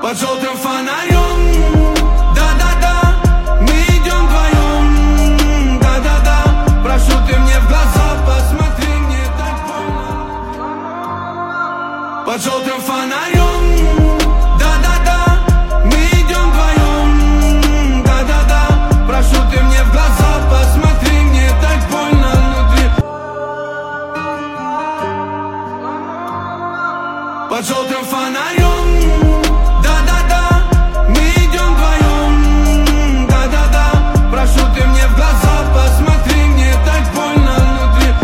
под желтым фонарем. Да-да-да, мы идем вдвоем. Да-да-да, прошу, ты мне в глаза посмотри, мне так больно. Под желтым фонарем. Да-да-да, мы идем вдвоем. Да-да-да, прошу, ты мне в глаза посмотри, мне так больно внутри. Под желтым фонарем.